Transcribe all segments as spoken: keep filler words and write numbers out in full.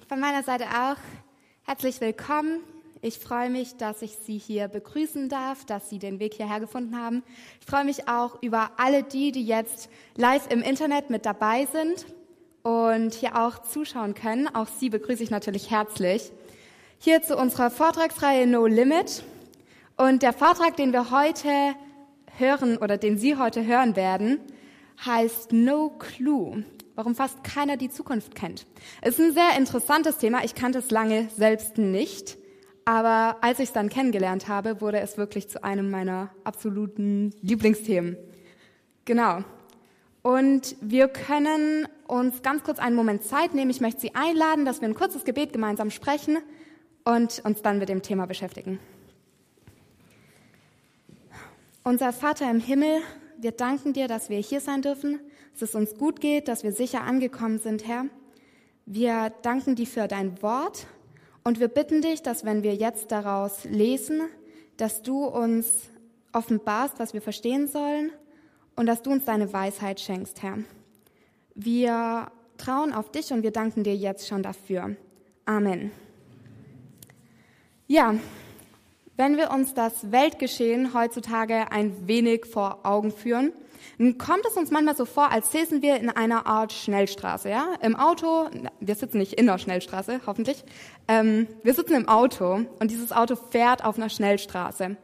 von meiner Seite auch herzlich willkommen. Ich freue mich, dass ich Sie hier begrüßen darf, dass Sie den Weg hierher gefunden haben. Ich freue mich auch über alle die, die jetzt live im Internet mit dabei sind und hier auch zuschauen können. Auch Sie begrüße ich natürlich herzlich. Hier zu unserer Vortragsreihe No Limit. Und der Vortrag, den wir heute hören oder den Sie heute hören werden, heißt No Clue. Warum fast keiner die Zukunft kennt. Es ist ein sehr interessantes Thema. Ich kannte es lange selbst nicht. Aber als ich es dann kennengelernt habe, wurde es wirklich zu einem meiner absoluten Lieblingsthemen. Genau. Und wir können uns ganz kurz einen Moment Zeit nehmen. Ich möchte Sie einladen, dass wir ein kurzes Gebet gemeinsam sprechen und uns dann mit dem Thema beschäftigen. Unser Vater im Himmel, wir danken dir, dass wir hier sein dürfen, dass es uns gut geht, dass wir sicher angekommen sind, Herr. Wir danken dir für dein Wort und wir bitten dich, dass wenn wir jetzt daraus lesen, dass du uns offenbarst, was wir verstehen sollen und dass du uns deine Weisheit schenkst, Herr. Wir trauen auf dich und wir danken dir jetzt schon dafür. Amen. Ja, wenn wir uns das Weltgeschehen heutzutage ein wenig vor Augen führen, dann kommt es uns manchmal so vor, als säßen wir in einer Art Schnellstraße. Ja? Im Auto, wir sitzen nicht in der Schnellstraße, hoffentlich, ähm, wir sitzen im Auto und dieses Auto fährt auf einer Schnellstraße.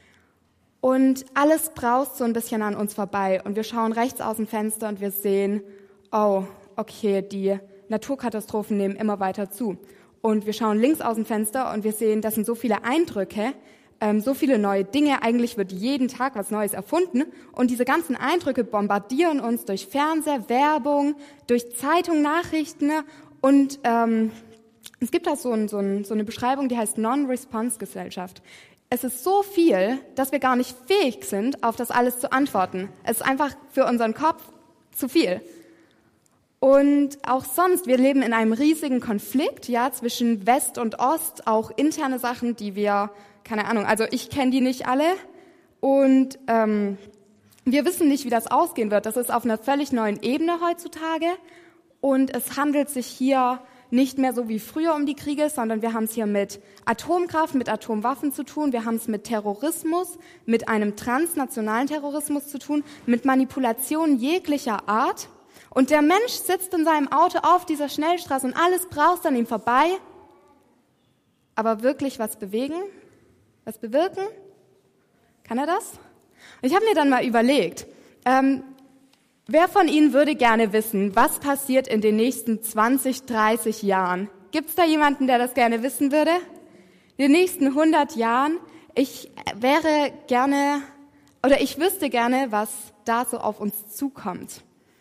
Und alles braust so ein bisschen an uns vorbei und wir schauen rechts aus dem Fenster und wir sehen, oh, okay, die Naturkatastrophen nehmen immer weiter zu. Und wir schauen links aus dem Fenster und wir sehen, das sind so viele Eindrücke, ähm, so viele neue Dinge. Eigentlich wird jeden Tag was Neues erfunden. Und diese ganzen Eindrücke bombardieren uns durch Fernseher, Werbung, durch Zeitung, Nachrichten. Und ähm, es gibt da so, ein, so, ein, so eine Beschreibung, die heißt Non-Response-Gesellschaft. Es ist so viel, dass wir gar nicht fähig sind, auf das alles zu antworten. Es ist einfach für unseren Kopf zu viel. Und auch sonst, wir leben in einem riesigen Konflikt, ja, zwischen West und Ost, auch interne Sachen, die wir, keine Ahnung, also ich kenne die nicht alle und ähm, wir wissen nicht, wie das ausgehen wird. Das ist auf einer völlig neuen Ebene heutzutage und es handelt sich hier nicht mehr so wie früher um die Kriege, sondern wir haben es hier mit Atomkraft, mit Atomwaffen zu tun, wir haben es mit Terrorismus, mit einem transnationalen Terrorismus zu tun, mit Manipulation jeglicher Art. Und der Mensch sitzt in seinem Auto auf dieser Schnellstraße und alles braust an ihm vorbei. Aber wirklich was bewegen? Was bewirken? Kann er das? Und ich habe mir dann mal überlegt, ähm, wer von Ihnen würde gerne wissen, was passiert in den nächsten zwanzig, dreißig Jahren? Gibt es da jemanden, der das gerne wissen würde? In den nächsten hundert Jahren, ich wäre gerne, oder ich wüsste gerne, was da so auf uns zukommt.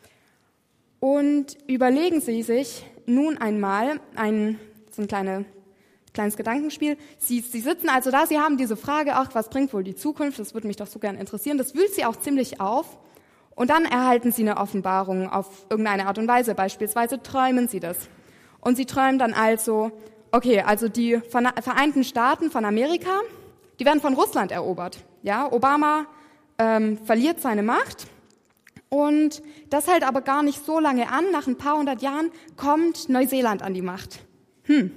Und überlegen Sie sich nun einmal ein, so ein kleine, kleines Gedankenspiel. Sie, Sie sitzen also da, Sie haben diese Frage, ach, was bringt wohl die Zukunft? Das würde mich doch so gern interessieren. Das wühlt Sie auch ziemlich auf. Und dann erhalten Sie eine Offenbarung auf irgendeine Art und Weise. Beispielsweise träumen Sie das. Und Sie träumen dann also, okay, also die Vereinigten Staaten von Amerika, die werden von Russland erobert. Ja, Obama ähm, verliert seine Macht. Und das hält aber gar nicht so lange an. Nach ein paar hundert Jahren kommt Neuseeland an die Macht. Hm.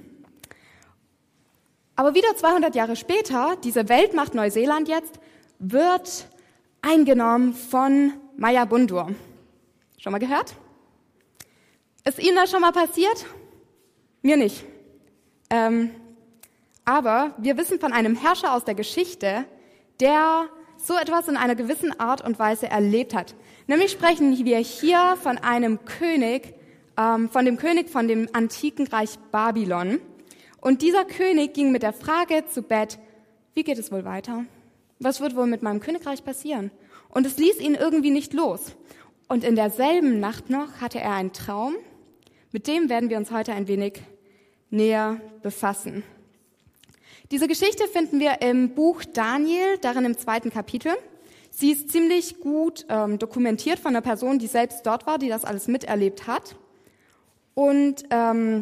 Aber wieder zweihundert Jahre später, diese Weltmacht Neuseeland jetzt, wird eingenommen von Mayabundur. Schon mal gehört? Ist Ihnen das schon mal passiert? Mir nicht. Ähm, aber wir wissen von einem Herrscher aus der Geschichte, der so etwas in einer gewissen Art und Weise erlebt hat. Nämlich sprechen wir hier von einem König, ähm, von dem König von dem antiken Reich Babylon. Und dieser König ging mit der Frage zu Bett, wie geht es wohl weiter? Was wird wohl mit meinem Königreich passieren? Und es ließ ihn irgendwie nicht los. Und in derselben Nacht noch hatte er einen Traum, mit dem werden wir uns heute ein wenig näher befassen. Diese Geschichte finden wir im Buch Daniel, darin im zweiten Kapitel. Sie ist ziemlich gut ähm, dokumentiert von einer Person, die selbst dort war, die das alles miterlebt hat. Und ähm,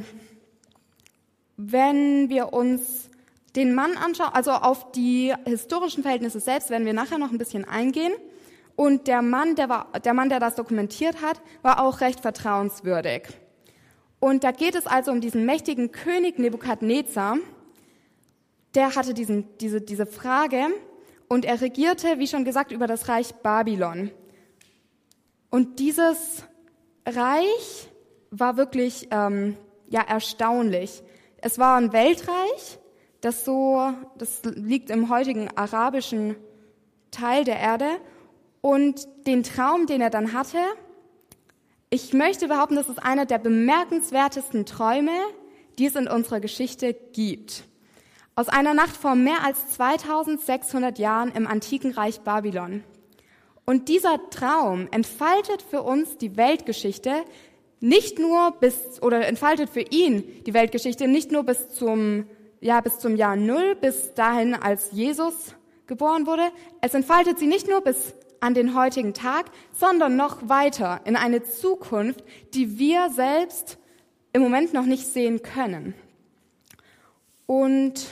wenn wir uns den Mann anschauen, also auf die historischen Verhältnisse selbst, werden wir nachher noch ein bisschen eingehen. Und der Mann, der war, der Mann, der das dokumentiert hat, war auch recht vertrauenswürdig. Und da geht es also um diesen mächtigen König Nebukadnezar. Der hatte diesen, diese, diese Frage und er regierte, wie schon gesagt, über das Reich Babylon. Und dieses Reich war wirklich ähm, ja, erstaunlich. Es war ein Weltreich, das so, das liegt im heutigen arabischen Teil der Erde. Und den Traum, den er dann hatte, ich möchte behaupten, das ist einer der bemerkenswertesten Träume, die es in unserer Geschichte gibt. Aus einer Nacht vor mehr als zweitausendsechshundert Jahren im antiken Reich Babylon. Und dieser Traum entfaltet für uns die Weltgeschichte nicht nur bis, oder entfaltet für ihn die Weltgeschichte nicht nur bis zum, ja, bis zum Jahr Null, bis dahin, als Jesus geboren wurde. Es entfaltet sie nicht nur bis an den heutigen Tag, sondern noch weiter in eine Zukunft, die wir selbst im Moment noch nicht sehen können. Und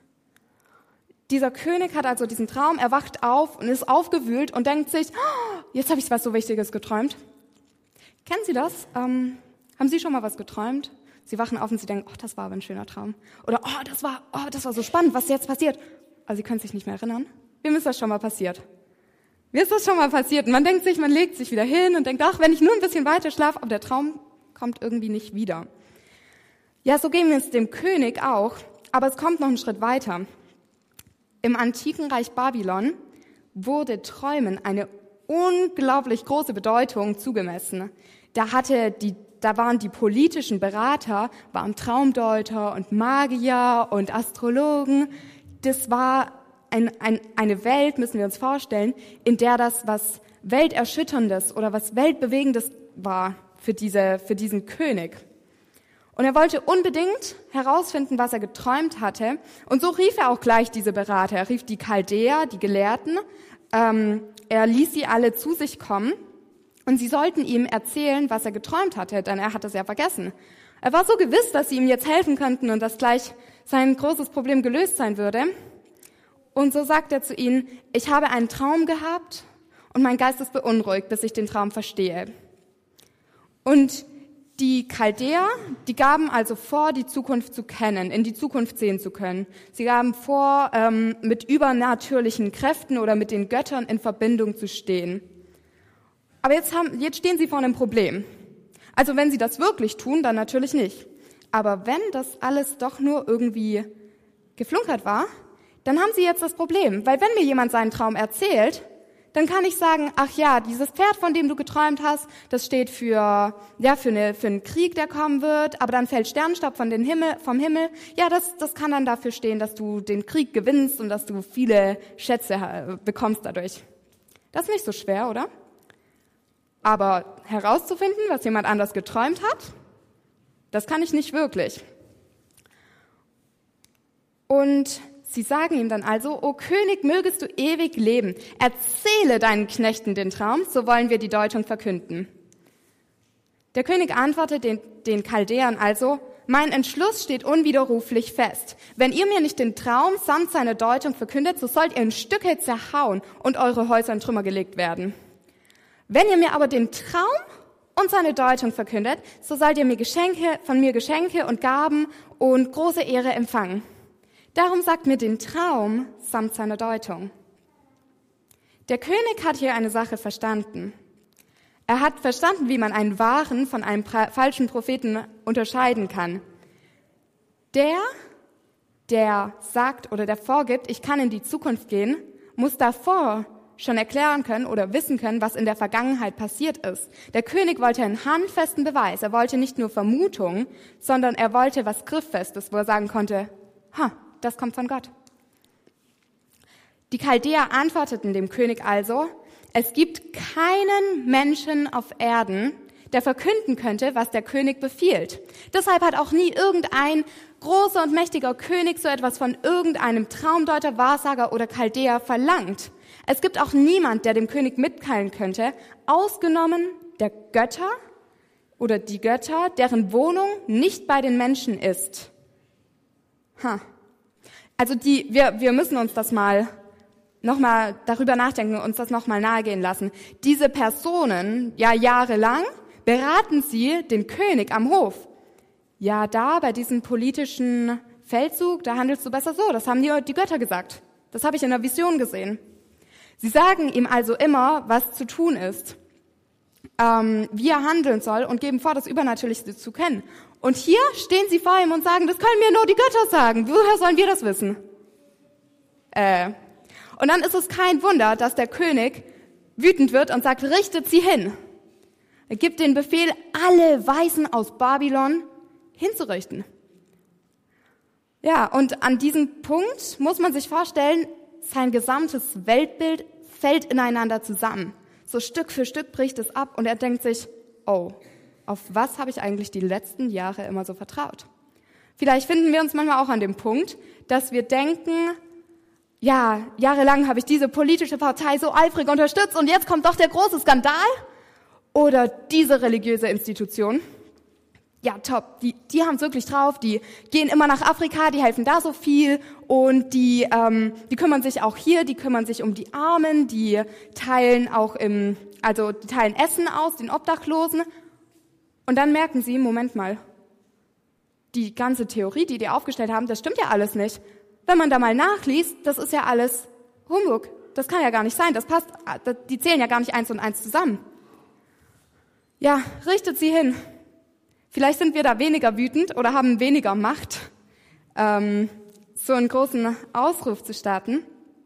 dieser König hat also diesen Traum, er wacht auf und ist aufgewühlt und denkt sich, oh, jetzt habe ich was so Wichtiges geträumt. Kennen Sie das? Ähm, haben Sie schon mal was geträumt? Sie wachen auf und Sie denken, oh, das war aber ein schöner Traum. Oder, oh, das war, oh, das war so spannend, was jetzt passiert. Aber Sie können sich nicht mehr erinnern. Wem ist das schon mal passiert? Mir ist das schon mal passiert. Und man denkt sich, man legt sich wieder hin und denkt, ach, wenn ich nur ein bisschen weiter schlafe, aber der Traum kommt irgendwie nicht wieder. Ja, so ging es dem König auch, aber es kommt noch einen Schritt weiter. Im antiken Reich Babylon wurde Träumen eine unglaublich große Bedeutung zugemessen. Da hatte die, da waren die politischen Berater, waren Traumdeuter und Magier und Astrologen. Das war ein, ein, eine Welt, müssen wir uns vorstellen, in der das was Welterschütterndes oder was Weltbewegendes war für diese, für diesen König. Und er wollte unbedingt herausfinden, was er geträumt hatte. Und so rief er auch gleich diese Berater. Er rief die Chaldäer, die Gelehrten. Ähm, er ließ sie alle zu sich kommen. Und sie sollten ihm erzählen, was er geträumt hatte, denn er hatte es ja vergessen. Er war so gewiss, dass sie ihm jetzt helfen könnten und dass gleich sein großes Problem gelöst sein würde. Und so sagt er zu ihnen, ich habe einen Traum gehabt und mein Geist ist beunruhigt, bis ich den Traum verstehe. Und die Chaldäer, die gaben also vor, die Zukunft zu kennen, in die Zukunft sehen zu können. Sie gaben vor, ähm, mit übernatürlichen Kräften oder mit den Göttern in Verbindung zu stehen. Aber jetzt, haben, jetzt stehen sie vor einem Problem. Also wenn sie das wirklich tun, dann natürlich nicht. Aber wenn das alles doch nur irgendwie geflunkert war, dann haben sie jetzt das Problem. Weil wenn mir jemand seinen Traum erzählt, dann kann ich sagen, ach ja, dieses Pferd, von dem du geträumt hast, das steht für, ja, für, eine, für einen Krieg, der kommen wird, aber dann fällt Sternstaub von den Himmel, vom Himmel. Ja, das, das kann dann dafür stehen, dass du den Krieg gewinnst und dass du viele Schätze bekommst dadurch. Das ist nicht so schwer, oder? Aber herauszufinden, was jemand anders geträumt hat, das kann ich nicht wirklich. Und sie sagen ihm dann also, O König, mögest du ewig leben. Erzähle deinen Knechten den Traum, so wollen wir die Deutung verkünden. Der König antwortet den, den Chaldäern also, mein Entschluss steht unwiderruflich fest. Wenn ihr mir nicht den Traum samt seiner Deutung verkündet, so sollt ihr in Stücke zerhauen und eure Häuser in Trümmer gelegt werden. Wenn ihr mir aber den Traum und seine Deutung verkündet, so sollt ihr mir Geschenke, von mir Geschenke und Gaben und große Ehre empfangen. Darum sagt mir den Traum samt seiner Deutung. Der König hat hier eine Sache verstanden. Er hat verstanden, wie man einen wahren von einem falschen Propheten unterscheiden kann. Der, der sagt oder der vorgibt, ich kann in die Zukunft gehen, muss davor schon erklären können oder wissen können, was in der Vergangenheit passiert ist. Der König wollte einen handfesten Beweis. Er wollte nicht nur Vermutungen, sondern er wollte was Grifffestes, wo er sagen konnte, ha, das kommt von Gott. Die Chaldäer antworteten dem König also, es gibt keinen Menschen auf Erden, der verkünden könnte, was der König befiehlt. Deshalb hat auch nie irgendein großer und mächtiger König so etwas von irgendeinem Traumdeuter, Wahrsager oder Chaldäer verlangt. Es gibt auch niemand, der dem König mitteilen könnte, ausgenommen der Götter oder die Götter, deren Wohnung nicht bei den Menschen ist. Ha. Also die, wir, wir müssen uns das mal nochmal darüber nachdenken, uns das nochmal nahegehen lassen. Diese Personen, ja jahrelang, beraten sie den König am Hof. ja, da bei diesem politischen Feldzug, da handelst du besser so, das haben dir die Götter gesagt. Das habe ich in der Vision gesehen. Sie sagen ihm also immer, was zu tun ist, ähm, wie er handeln soll und geben vor, das Übernatürlichste zu kennen. Und hier stehen sie vor ihm und sagen, das können mir nur die Götter sagen. Woher sollen wir das wissen? Äh. Und dann ist es kein Wunder, dass der König wütend wird und sagt, richtet sie hin. Er gibt den Befehl, alle Weisen aus Babylon hinzurichten. Ja, und an diesem Punkt muss man sich vorstellen, sein gesamtes Weltbild fällt ineinander zusammen. So Stück für Stück bricht es ab und er denkt sich, oh, auf was habe ich eigentlich die letzten Jahre immer so vertraut? Vielleicht finden wir uns manchmal auch an dem Punkt, dass wir denken, ja, jahrelang habe ich diese politische Partei so eifrig unterstützt und jetzt kommt doch der große Skandal? Oder diese religiöse Institution? Ja, top, die, die haben es wirklich drauf, die gehen immer nach Afrika, die helfen da so viel und die, ähm, die kümmern sich auch hier, die kümmern sich um die Armen, die teilen auch im, also die teilen Essen aus, den Obdachlosen. Und dann merken sie, Moment mal, die ganze Theorie, die die aufgestellt haben, das stimmt ja alles nicht. Wenn man da mal nachliest, das ist ja alles Humbug, das kann ja gar nicht sein, das passt, die zählen ja gar nicht eins und eins zusammen. Ja, richtet sie hin. Vielleicht sind wir da weniger wütend oder haben weniger Macht, ähm, so einen großen Ausruf zu starten.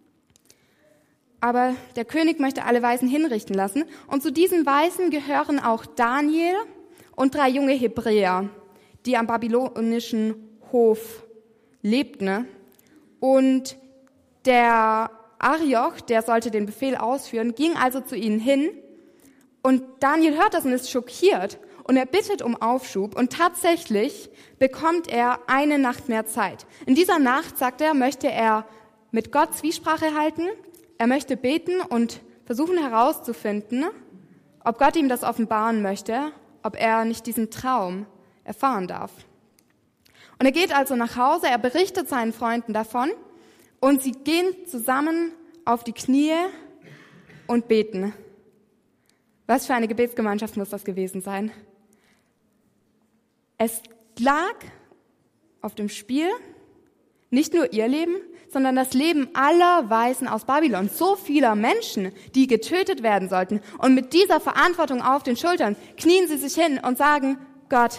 Aber der König möchte alle Weisen hinrichten lassen. Und zu diesen Weisen gehören auch Daniel und drei junge Hebräer, die am babylonischen Hof lebten. Und der Arioch, der sollte den Befehl ausführen, ging also zu ihnen hin. Und Daniel hört das und ist schockiert. Und er bittet um Aufschub und tatsächlich bekommt er eine Nacht mehr Zeit. In dieser Nacht, sagt er, möchte er mit Gott Zwiesprache halten, er möchte beten und versuchen herauszufinden, ob Gott ihm das offenbaren möchte, ob er nicht diesen Traum erfahren darf. Und er geht also nach Hause, er berichtet seinen Freunden davon und sie gehen zusammen auf die Knie und beten. Was für eine Gebetsgemeinschaft muss das gewesen sein? Es lag auf dem Spiel nicht nur ihr Leben, sondern das Leben aller Weisen aus Babylon, so vieler Menschen, die getötet werden sollten. Und mit dieser Verantwortung auf den Schultern knien sie sich hin und sagen, Gott.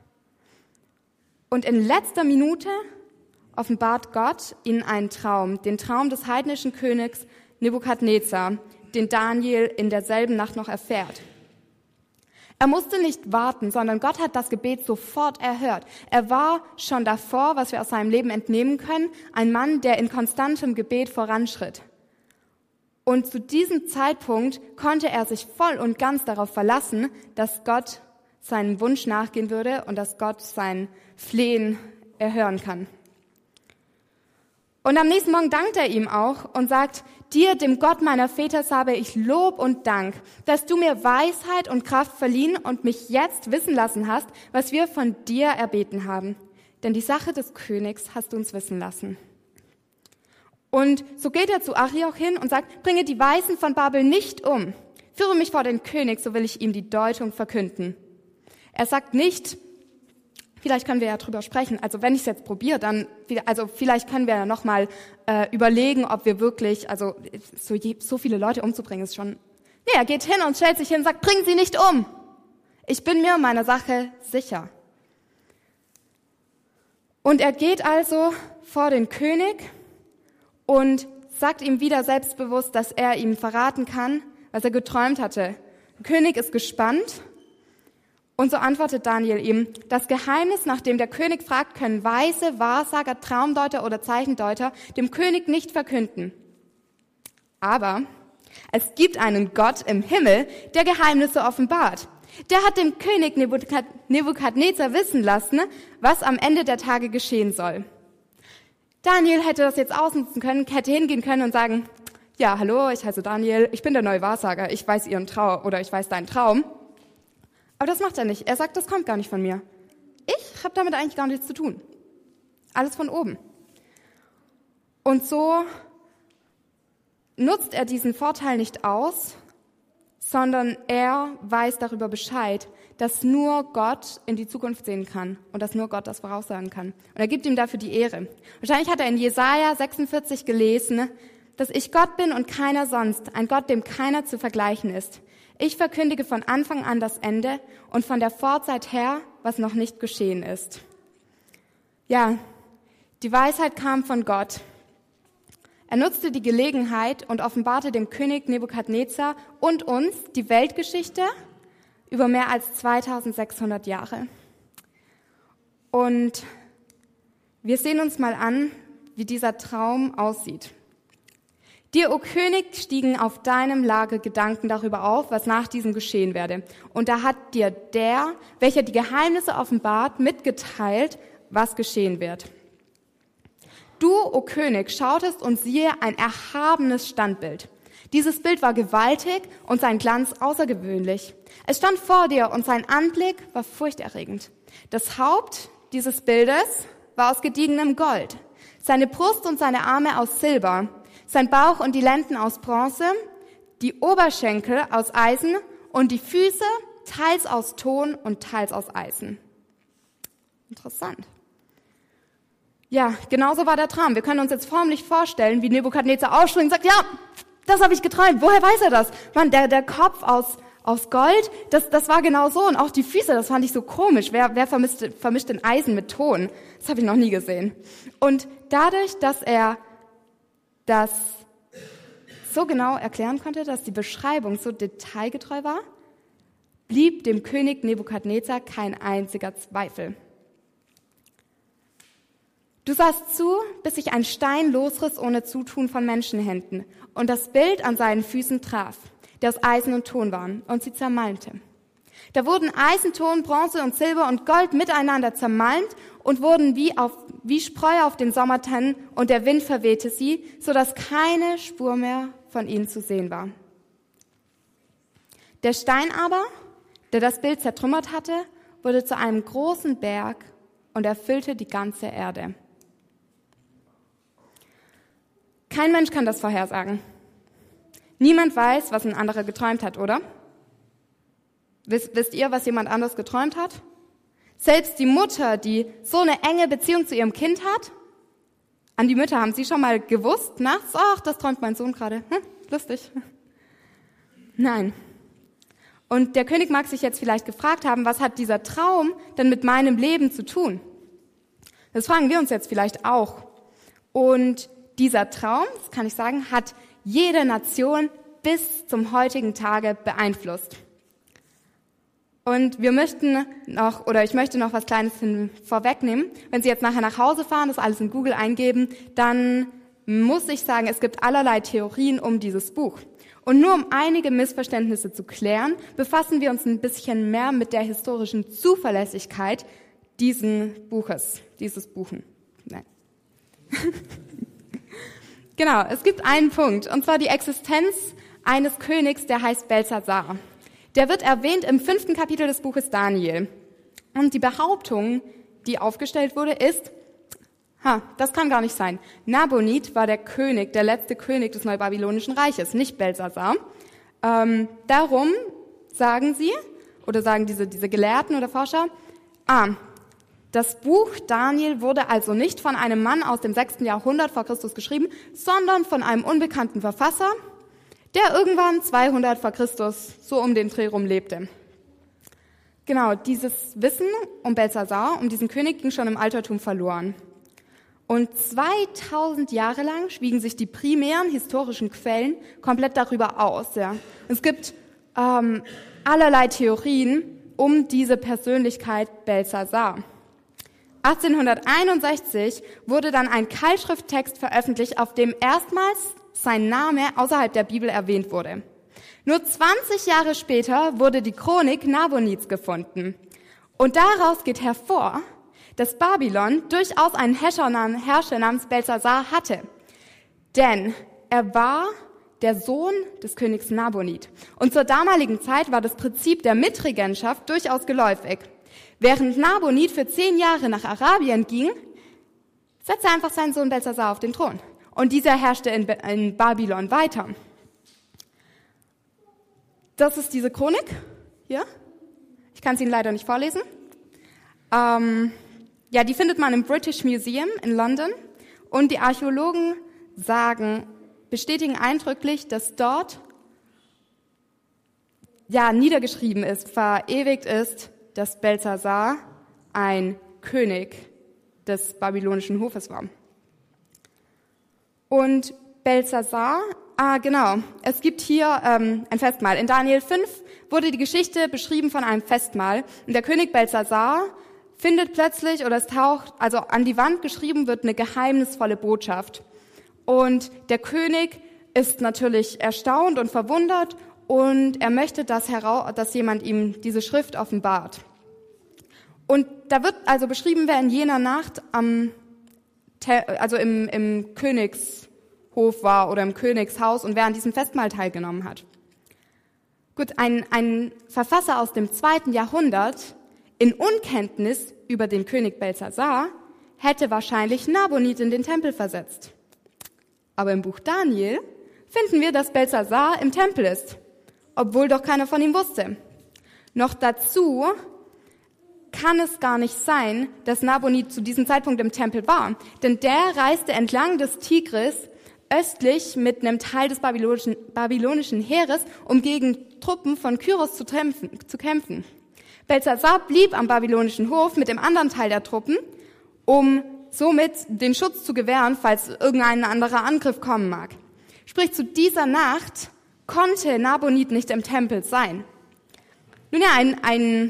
Und in letzter Minute offenbart Gott ihnen einen Traum, den Traum des heidnischen Königs Nebukadnezar, den Daniel in derselben Nacht noch erfährt. Er musste nicht warten, sondern Gott hat das Gebet sofort erhört. Er war schon davor, was wir aus seinem Leben entnehmen können, ein Mann, der in konstantem Gebet voranschritt. Und zu diesem Zeitpunkt konnte er sich voll und ganz darauf verlassen, dass Gott seinem Wunsch nachgehen würde und dass Gott sein Flehen erhören kann. Und am nächsten Morgen dankt er ihm auch und sagt, dir, dem Gott meiner Väter, habe ich Lob und Dank, dass du mir Weisheit und Kraft verliehen und mich jetzt wissen lassen hast, was wir von dir erbeten haben. Denn die Sache des Königs hast du uns wissen lassen. Und so geht er zu Arioch hin und sagt, bringe die Weisen von Babel nicht um. Führe mich vor den König, so will ich ihm die Deutung verkünden. Er sagt nicht, vielleicht können wir ja drüber sprechen. Also wenn ich es jetzt probiere, dann, also vielleicht können wir ja nochmal äh, überlegen, ob wir wirklich, also so, so viele Leute umzubringen ist schon. Nee, er geht hin und stellt sich hin und sagt, bring sie nicht um. Ich bin mir meiner Sache sicher. Und er geht also vor den König und sagt ihm wieder selbstbewusst, dass er ihm verraten kann, was er geträumt hatte. Der König ist gespannt. Und so antwortet Daniel ihm, das Geheimnis, nach dem der König fragt, können Weise, Wahrsager, Traumdeuter oder Zeichendeuter dem König nicht verkünden. Aber es gibt einen Gott im Himmel, der Geheimnisse offenbart. Der hat dem König Nebukadnezar wissen lassen, was am Ende der Tage geschehen soll. Daniel hätte das jetzt ausnutzen können, hätte hingehen können und sagen, ja, hallo, ich heiße Daniel, ich bin der neue Wahrsager, ich weiß Ihren Traum oder ich weiß deinen Traum. Aber das macht er nicht. Er sagt, das kommt gar nicht von mir. Ich habe damit eigentlich gar nichts zu tun. Alles von oben. Und so nutzt er diesen Vorteil nicht aus, sondern er weiß darüber Bescheid, dass nur Gott in die Zukunft sehen kann und dass nur Gott das voraussagen kann. Und er gibt ihm dafür die Ehre. Wahrscheinlich hat er in Jesaja sechsundvierzig gelesen, dass ich Gott bin und keiner sonst, ein Gott, dem keiner zu vergleichen ist. Ich verkündige von Anfang an das Ende und von der Vorzeit her, was noch nicht geschehen ist. Ja, die Weisheit kam von Gott. Er nutzte die Gelegenheit und offenbarte dem König Nebukadnezar und uns die Weltgeschichte über mehr als zweitausendsechshundert Jahre. Und wir sehen uns mal an, wie dieser Traum aussieht. Dir, o König, stiegen auf deinem Lager Gedanken darüber auf, was nach diesem geschehen werde. Und da hat dir der, welcher die Geheimnisse offenbart, mitgeteilt, was geschehen wird. Du, o König, schautest und siehe ein erhabenes Standbild. Dieses Bild war gewaltig und sein Glanz außergewöhnlich. Es stand vor dir und sein Anblick war furchterregend. Das Haupt dieses Bildes war aus gediegenem Gold, seine Brust und seine Arme aus Silber, sein Bauch und die Lenden aus Bronze, die Oberschenkel aus Eisen und die Füße teils aus Ton und teils aus Eisen. Interessant. Ja, genauso war der Traum. Wir können uns jetzt förmlich vorstellen, wie Nebukadnezar aufspringt und sagt, ja, das habe ich geträumt. Woher weiß er das? Mann, der, der Kopf aus, aus Gold, das, das war genau so. Und auch die Füße, das fand ich so komisch. Wer, wer vermischt, vermischt denn Eisen mit Ton? Das habe ich noch nie gesehen. Und dadurch, dass er das so genau erklären konnte, dass die Beschreibung so detailgetreu war, blieb dem König Nebukadnezar kein einziger Zweifel. Du sahst zu, bis sich ein Stein losriss ohne Zutun von Menschenhänden und das Bild an seinen Füßen traf, der aus Eisen und Ton waren, und sie zermalmte. Da wurden Eisen, Ton, Bronze und Silber und Gold miteinander zermalmt und wurden wie, auf, wie Spreu auf den Sommertannen, und der Wind verwehte sie, so dass keine Spur mehr von ihnen zu sehen war. Der Stein aber, der das Bild zertrümmert hatte, wurde zu einem großen Berg und erfüllte die ganze Erde. Kein Mensch kann das vorhersagen. Niemand weiß, was ein anderer geträumt hat, oder? Wisst, wisst ihr, was jemand anderes geträumt hat? Selbst die Mutter, die so eine enge Beziehung zu ihrem Kind hat, an die Mütter, haben sie schon mal gewusst nachts, ach, das träumt mein Sohn gerade, hm, lustig. Nein. Und der König mag sich jetzt vielleicht gefragt haben, was hat dieser Traum denn mit meinem Leben zu tun? Das fragen wir uns jetzt vielleicht auch. Und dieser Traum, das kann ich sagen, hat jede Nation bis zum heutigen Tage beeinflusst. Und wir möchten noch, oder ich möchte noch was Kleines vorwegnehmen. Wenn Sie jetzt nachher nach Hause fahren, das alles in Google eingeben, dann muss ich sagen, es gibt allerlei Theorien um dieses Buch. Und nur um einige Missverständnisse zu klären, befassen wir uns ein bisschen mehr mit der historischen Zuverlässigkeit dieses Buches, dieses Buchen. Nein. Genau, es gibt einen Punkt, und zwar die Existenz eines Königs, der heißt Belsazar. Der wird erwähnt im fünften Kapitel des Buches Daniel. Und die Behauptung, die aufgestellt wurde, ist, ha, das kann gar nicht sein. Nabonid war der König, der letzte König des Neubabylonischen Reiches, nicht Belsazar. Ähm, darum sagen sie, oder sagen diese, diese Gelehrten oder Forscher, ah, das Buch Daniel wurde also nicht von einem Mann aus dem sechsten Jahrhundert vor Christus geschrieben, sondern von einem unbekannten Verfasser, der irgendwann zweihundert vor Christus so um den Dreh rum lebte. Genau, dieses Wissen um Belsazar, um diesen König, ging schon im Altertum verloren. Und zweitausend Jahre lang schwiegen sich die primären historischen Quellen komplett darüber aus. Ja. Es gibt ähm, allerlei Theorien um diese Persönlichkeit Belsazar. achtzehnhunderteinundsechzig wurde dann ein Keilschrifttext veröffentlicht, auf dem erstmals sein Name außerhalb der Bibel erwähnt wurde. Nur zwanzig Jahre später wurde die Chronik Nabonids gefunden. Und daraus geht hervor, dass Babylon durchaus einen Herrscher namens Belsazar hatte. Denn er war der Sohn des Königs Nabonid. Und zur damaligen Zeit war das Prinzip der Mitregentschaft durchaus geläufig. Während Nabonid für zehn Jahre nach Arabien ging, setzte er einfach seinen Sohn Belsazar auf den Thron. Und dieser herrschte in, in Babylon weiter. Das ist diese Chronik hier. Ich kann sie Ihnen leider nicht vorlesen. Ähm, ja, die findet man im British Museum in London. Und die Archäologen sagen, bestätigen eindrücklich, dass dort ja niedergeschrieben ist, verewigt ist, dass Belsassar ein König des babylonischen Hofes war. Und Belsassar, ah genau, es gibt hier ähm, ein Festmahl. In Daniel fünf wurde die Geschichte beschrieben von einem Festmahl. Und der König Belsassar findet plötzlich, oder es taucht, also an die Wand geschrieben wird eine geheimnisvolle Botschaft. Und der König ist natürlich erstaunt und verwundert und er möchte, dass, heraus, dass jemand ihm diese Schrift offenbart. Und da wird also beschrieben, wer in jener Nacht am, also im, im Königshof war oder im Königshaus und wer an diesem Festmahl teilgenommen hat. Gut, ein, ein Verfasser aus dem zweiten Jahrhundert in Unkenntnis über den König Belsassar hätte wahrscheinlich Nabonid in den Tempel versetzt. Aber im Buch Daniel finden wir, dass Belsassar im Tempel ist, obwohl doch keiner von ihm wusste. Noch dazu kann es gar nicht sein, dass Nabonid zu diesem Zeitpunkt im Tempel war, denn der reiste entlang des Tigris östlich mit einem Teil des babylonischen, babylonischen Heeres, um gegen Truppen von Kyros zu, kämpfen, zu kämpfen. Belsassar blieb am babylonischen Hof mit dem anderen Teil der Truppen, um somit den Schutz zu gewähren, falls irgendein anderer Angriff kommen mag. Sprich, zu dieser Nacht konnte Nabonid nicht im Tempel sein. Nun ja, ein, ein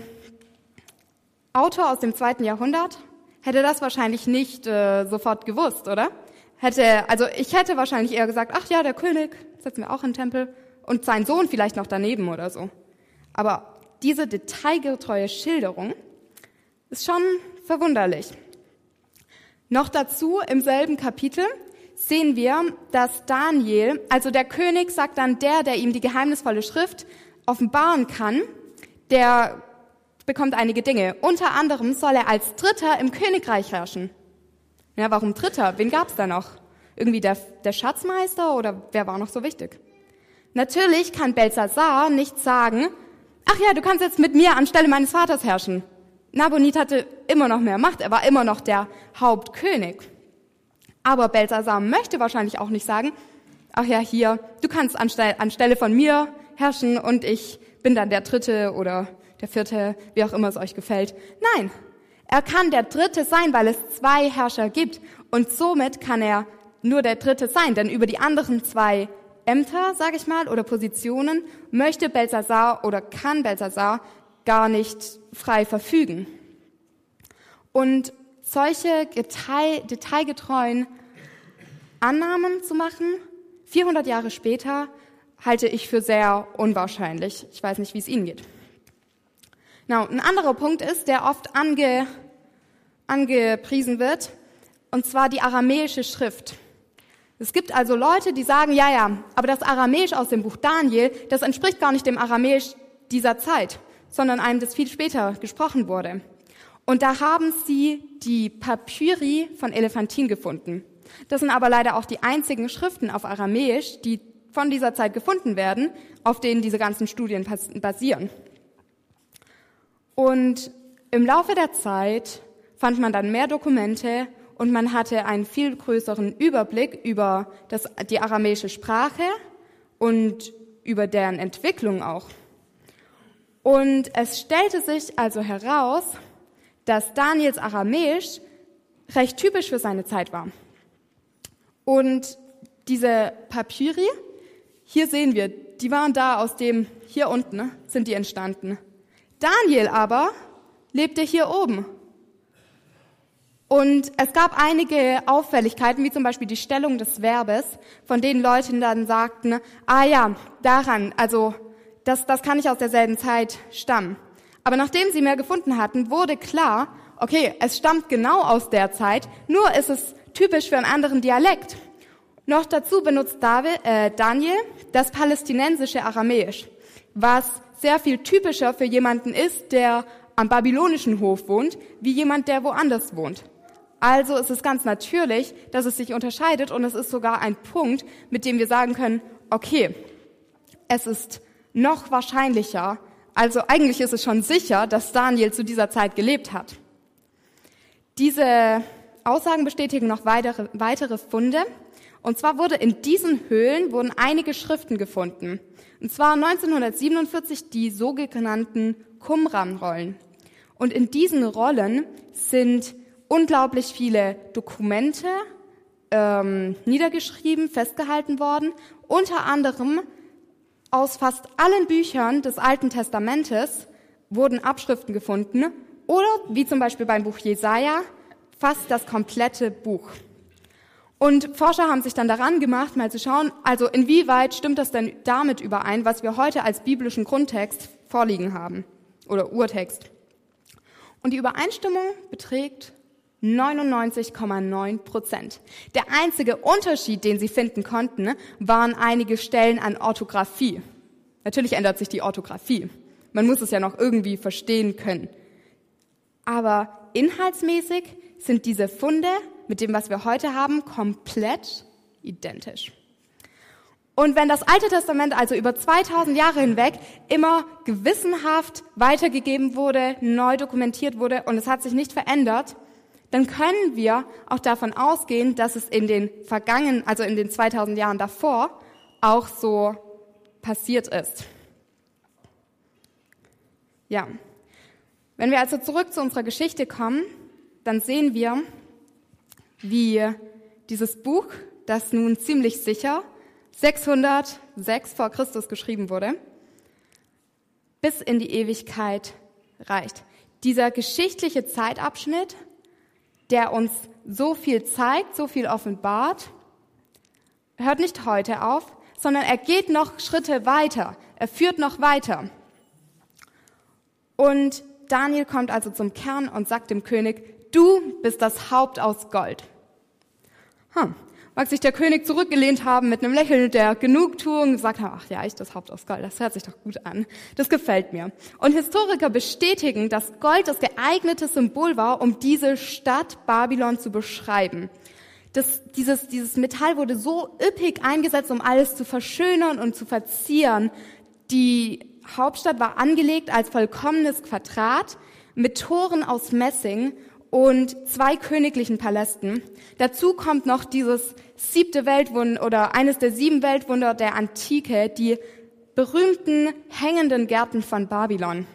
Autor aus dem zweiten Jahrhundert hätte das wahrscheinlich nicht äh, sofort gewusst, oder? Hätte, also ich hätte wahrscheinlich eher gesagt, ach ja, der König, setzen wir auch in den Tempel und sein Sohn vielleicht noch daneben oder so. Aber diese detailgetreue Schilderung ist schon verwunderlich. Noch dazu im selben Kapitel sehen wir, dass Daniel, also der König sagt dann, der, der ihm die geheimnisvolle Schrift offenbaren kann, der bekommt einige Dinge. Unter anderem soll er als Dritter im Königreich herrschen. Ja, warum Dritter? Wen gab's da noch? Irgendwie der, der Schatzmeister oder wer war noch so wichtig? Natürlich kann Belsassar nicht sagen, ach ja, du kannst jetzt mit mir anstelle meines Vaters herrschen. Nabonid hatte immer noch mehr Macht, er war immer noch der Hauptkönig. Aber Belsassar möchte wahrscheinlich auch nicht sagen, ach ja, hier, du kannst anstelle, anstelle von mir herrschen und ich bin dann der Dritte oder der Vierte, wie auch immer es euch gefällt. Nein, er kann der Dritte sein, weil es zwei Herrscher gibt und somit kann er nur der Dritte sein, denn über die anderen zwei Ämter, sage ich mal, oder Positionen möchte Belsassar oder kann Belsassar gar nicht frei verfügen. Und solche detail, detailgetreuen Annahmen zu machen, vierhundert Jahre später, halte ich für sehr unwahrscheinlich. Ich weiß nicht, wie es Ihnen geht. Now, ein anderer Punkt ist, der oft ange, angepriesen wird, und zwar die aramäische Schrift. Es gibt also Leute, die sagen, ja, ja, aber das Aramäisch aus dem Buch Daniel, das entspricht gar nicht dem Aramäisch dieser Zeit, sondern einem, das viel später gesprochen wurde. Und da haben sie die Papyri von Elephantin gefunden. Das sind aber leider auch die einzigen Schriften auf Aramäisch, die von dieser Zeit gefunden werden, auf denen diese ganzen Studien basieren. Und im Laufe der Zeit fand man dann mehr Dokumente und man hatte einen viel größeren Überblick über das, die aramäische Sprache und über deren Entwicklung auch. Und es stellte sich also heraus, dass Daniels Aramäisch recht typisch für seine Zeit war. Und diese Papyri, hier sehen wir, die waren da aus dem, hier unten ne, sind die entstanden. Daniel aber lebte hier oben. Und es gab einige Auffälligkeiten, wie zum Beispiel die Stellung des Verbes, von denen Leute dann sagten, ah ja, daran, also das, das kann nicht aus derselben Zeit stammen. Aber nachdem sie mehr gefunden hatten, wurde klar, okay, es stammt genau aus der Zeit, nur ist es typisch für einen anderen Dialekt. Noch dazu benutzt David, äh, Daniel das palästinensische Aramäisch, was sehr viel typischer für jemanden ist, der am babylonischen Hof wohnt, wie jemand, der woanders wohnt. Also ist es ganz natürlich, dass es sich unterscheidet und es ist sogar ein Punkt, mit dem wir sagen können, okay, es ist noch wahrscheinlicher, also eigentlich ist es schon sicher, dass Daniel zu dieser Zeit gelebt hat. Diese Aussagen bestätigen noch weitere, weitere Funde. Und zwar wurde in diesen Höhlen wurden einige Schriften gefunden. Und zwar neunzehnhundertsiebenundvierzig die sogenannten Qumran-Rollen. Und in diesen Rollen sind unglaublich viele Dokumente ähm, niedergeschrieben, festgehalten worden. Unter anderem aus fast allen Büchern des Alten Testamentes wurden Abschriften gefunden. Oder, wie zum Beispiel beim Buch Jesaja, fast das komplette Buch. Und Forscher haben sich dann daran gemacht, mal zu schauen, also inwieweit stimmt das denn damit überein, was wir heute als biblischen Grundtext vorliegen haben oder Urtext. Und die Übereinstimmung beträgt neunundneunzig Komma neun Prozent. Der einzige Unterschied, den sie finden konnten, waren einige Stellen an Orthographie. Natürlich ändert sich die Orthographie. Man muss es ja noch irgendwie verstehen können. Aber inhaltsmäßig sind diese Funde mit dem, was wir heute haben, komplett identisch. Und wenn das Alte Testament also über zweitausend Jahre hinweg immer gewissenhaft weitergegeben wurde, neu dokumentiert wurde und es hat sich nicht verändert, dann können wir auch davon ausgehen, dass es in den vergangenen, also in den zweitausend Jahren davor, auch so passiert ist. Ja. Wenn wir also zurück zu unserer Geschichte kommen, dann sehen wir, wie dieses Buch, das nun ziemlich sicher sechshundertsechs vor Christus geschrieben wurde, bis in die Ewigkeit reicht. Dieser geschichtliche Zeitabschnitt, der uns so viel zeigt, so viel offenbart, hört nicht heute auf, sondern er geht noch Schritte weiter, er führt noch weiter. Und Daniel kommt also zum Kern und sagt dem König, du bist das Haupt aus Gold. Hm. Mag sich der König zurückgelehnt haben mit einem Lächeln der Genugtuung, gesagt haben, ach ja, ich das Haupt aus Gold, das hört sich doch gut an, das gefällt mir. Und Historiker bestätigen, dass Gold das geeignete Symbol war, um diese Stadt Babylon zu beschreiben. Das, dieses, dieses Metall wurde so üppig eingesetzt, um alles zu verschönern und zu verzieren. Die Hauptstadt war angelegt als vollkommenes Quadrat mit Toren aus Messing und zwei königlichen Palästen. Dazu kommt noch dieses siebte Weltwunder oder eines der sieben Weltwunder der Antike, die berühmten hängenden Gärten von Babylon.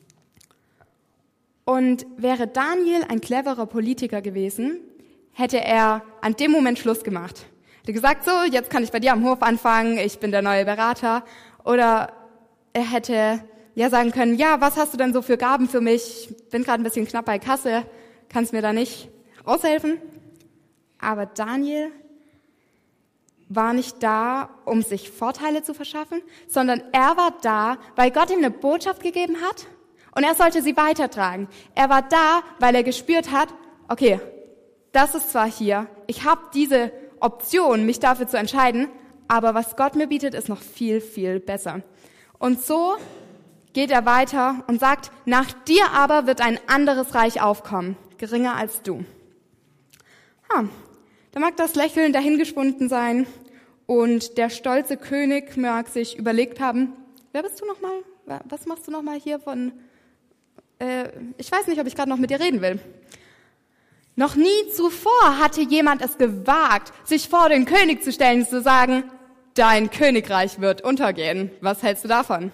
Und wäre Daniel ein cleverer Politiker gewesen, hätte er an dem Moment Schluss gemacht. Hätte gesagt, so, jetzt kann ich bei dir am Hof anfangen, ich bin der neue Berater. Oder er hätte ja sagen können, ja, was hast du denn so für Gaben für mich? Ich bin gerade ein bisschen knapp bei Kasse, kannst mir da nicht aushelfen? Aber Daniel war nicht da, um sich Vorteile zu verschaffen, sondern er war da, weil Gott ihm eine Botschaft gegeben hat und er sollte sie weitertragen. Er war da, weil er gespürt hat, okay, das ist zwar hier, ich habe diese Option, mich dafür zu entscheiden, aber was Gott mir bietet, ist noch viel, viel besser. Und so geht er weiter und sagt, nach dir aber wird ein anderes Reich aufkommen, geringer als du. Ha, da mag das Lächeln dahingeschwunden sein und der stolze König mag sich überlegt haben, wer bist du nochmal? Was machst du nochmal hier von, äh, ich weiß nicht, ob ich gerade noch mit dir reden will. Noch nie zuvor hatte jemand es gewagt, sich vor den König zu stellen und zu sagen, dein Königreich wird untergehen. Was hältst du davon?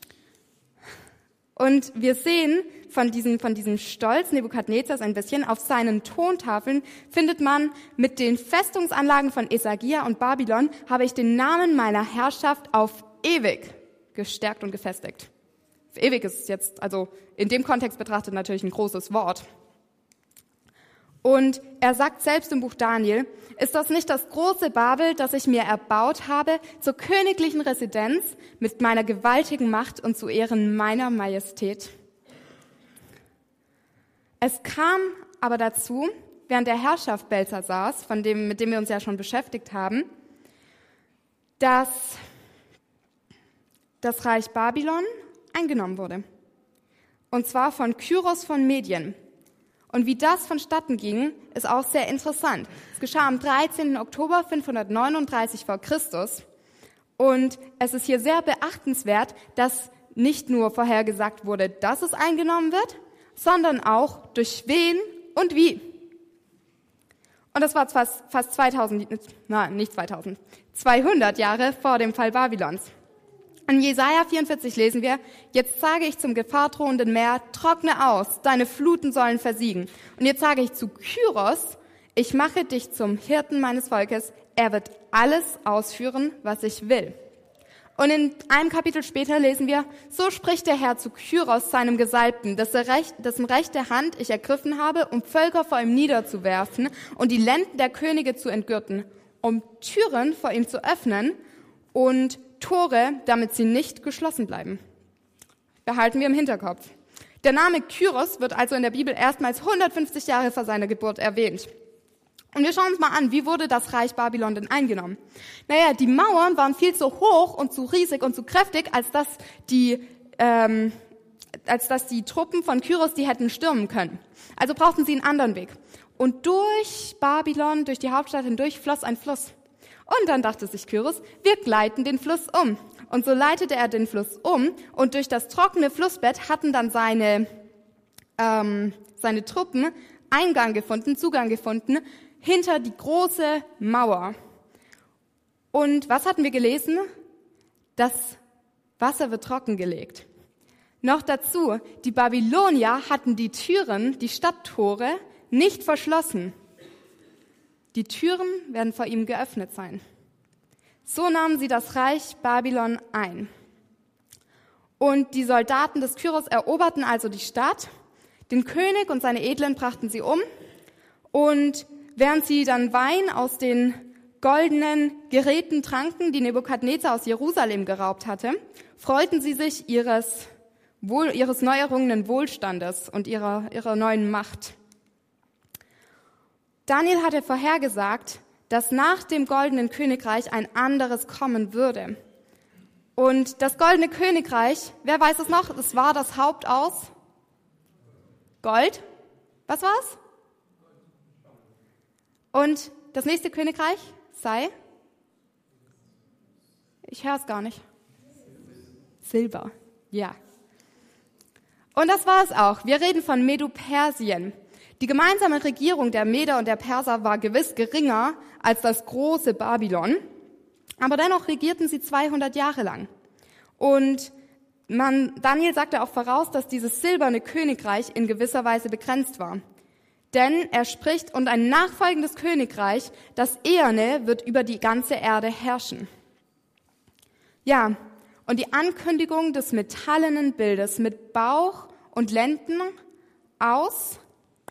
Und wir sehen von diesem, von diesem Stolz Nebukadnezars ein bisschen, auf seinen Tontafeln findet man, mit den Festungsanlagen von Esargia und Babylon habe ich den Namen meiner Herrschaft auf ewig gestärkt und gefestigt. Auf ewig ist jetzt, also in dem Kontext betrachtet, natürlich ein großes Wort. Und er sagt selbst im Buch Daniel, ist das nicht das große Babel, das ich mir erbaut habe, zur königlichen Residenz mit meiner gewaltigen Macht und zu Ehren meiner Majestät? Es kam aber dazu, während der Herrschaft Belsasars, von dem, mit dem wir uns ja schon beschäftigt haben, dass das Reich Babylon eingenommen wurde. Und zwar von Kyros von Medien. Und wie das vonstatten ging, ist auch sehr interessant. Es geschah am dreizehnten Oktober fünfhundertneununddreißig vor Christus. Und es ist hier sehr beachtenswert, dass nicht nur vorhergesagt wurde, dass es eingenommen wird, sondern auch durch wen und wie. Und das war fast, fast zweitausend, nein, nicht zweitausend, zweihundert Jahre vor dem Fall Babylons. In Jesaja vierundvierzig lesen wir, jetzt sage ich zum gefahrdrohenden Meer, trockne aus, deine Fluten sollen versiegen. Und jetzt sage ich zu Kyros, ich mache dich zum Hirten meines Volkes, er wird alles ausführen, was ich will. Und in einem Kapitel später lesen wir, so spricht der Herr zu Kyros, seinem Gesalbten, dessen rechte Hand ich ergriffen habe, um Völker vor ihm niederzuwerfen und die Lenden der Könige zu entgürten, um Türen vor ihm zu öffnen und Tore, damit sie nicht geschlossen bleiben. Behalten wir im Hinterkopf. Der Name Kyros wird also in der Bibel erstmals hundertfünfzig Jahre vor seiner Geburt erwähnt. Und wir schauen uns mal an, wie wurde das Reich Babylon denn eingenommen? Naja, die Mauern waren viel zu hoch und zu riesig und zu kräftig, als dass die, ähm, als dass die Truppen von Kyros die hätten stürmen können. Also brauchten sie einen anderen Weg. Und durch Babylon, durch die Hauptstadt hindurch, floss ein Fluss. Und dann dachte sich Kyros, wir gleiten den Fluss um. Und so leitete er den Fluss um und durch das trockene Flussbett hatten dann seine, ähm, seine Truppen Eingang gefunden, Zugang gefunden, hinter die große Mauer. Und was hatten wir gelesen? Das Wasser wird trockengelegt. Noch dazu, die Babylonier hatten die Türen, die Stadttore, nicht verschlossen. Die Türen werden vor ihm geöffnet sein. So nahmen sie das Reich Babylon ein. Und die Soldaten des Kyros eroberten also die Stadt. Den König und seine Edlen brachten sie um. Und während sie dann Wein aus den goldenen Geräten tranken, die Nebukadnezar aus Jerusalem geraubt hatte, freuten sie sich ihres, wohl, ihres neu errungenen Wohlstandes und ihrer, ihrer neuen Macht. Daniel hatte vorhergesagt, dass nach dem goldenen Königreich ein anderes kommen würde. Und das goldene Königreich, wer weiß es noch? Es war das Haupt aus Gold. Was war's? Und das nächste Königreich sei? Ich höre es gar nicht. Silber, ja. Und das war es auch. Wir reden von Medo-Persien. Die gemeinsame Regierung der Meder und der Perser war gewiss geringer als das große Babylon, aber dennoch regierten sie zweihundert Jahre lang. Und man, Daniel sagte auch voraus, dass dieses silberne Königreich in gewisser Weise begrenzt war. Denn er spricht, und ein nachfolgendes Königreich, das Eherne, wird über die ganze Erde herrschen. Ja, und die Ankündigung des metallenen Bildes mit Bauch und Lenden aus,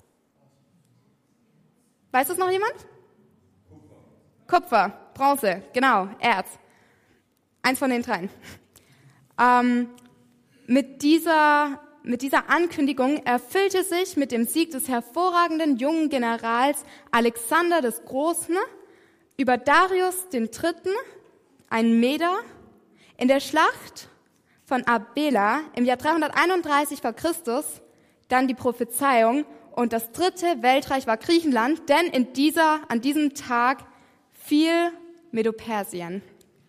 weiß es noch jemand? Kupfer. Kupfer, Bronze, genau, Erz. Eins von den dreien. Ähm, mit dieser, mit dieser Ankündigung erfüllte sich mit dem Sieg des hervorragenden jungen Generals Alexander des Großen über Darius den Dritten, ein Meder, in der Schlacht von Arbela im Jahr dreihunderteinunddreißig vor Christus, dann die Prophezeiung, und das dritte Weltreich war Griechenland, denn in dieser, an diesem Tag fiel Medo-Persien.